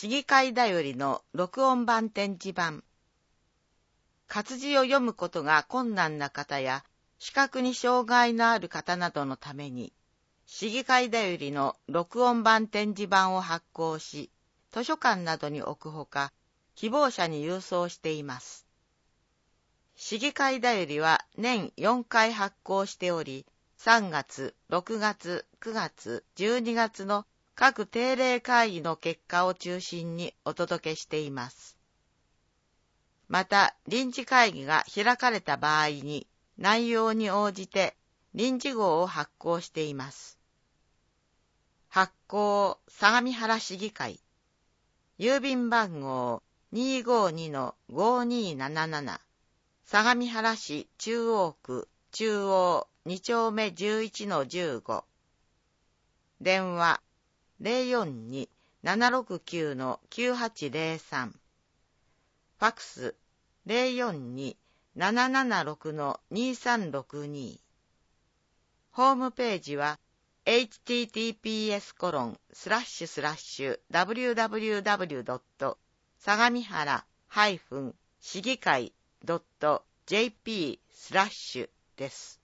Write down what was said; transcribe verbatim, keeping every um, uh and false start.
市議会だよりの録音版展示版。活字を読むことが困難な方や、視覚に障害のある方などのために、市議会だよりの録音版展示版を発行し、図書館などに置くほか、希望者に郵送しています。市議会だよりは年よんかい発行しており、さんがつ、ろくがつ、くがつ、じゅうにがつの各定例会議の結果を中心にお届けしています。また、臨時会議が開かれた場合に、内容に応じて臨時号を発行しています。発行、相模原市議会。郵便番号 にーごーにのごーにーなななな。相模原市中央区中央にちょうめじゅういちのじゅうご。電話 ゼロよんに ななろくきゅうのきゅうはちゼロさん。ファックス ゼロよんに ななななろくのにさんろくに。ホームページは エイチティーティーピーエスコロンスラッシュスラッシュダブリューダブリューダブリュードット相模原市議会ドットジェーピースラッシュです。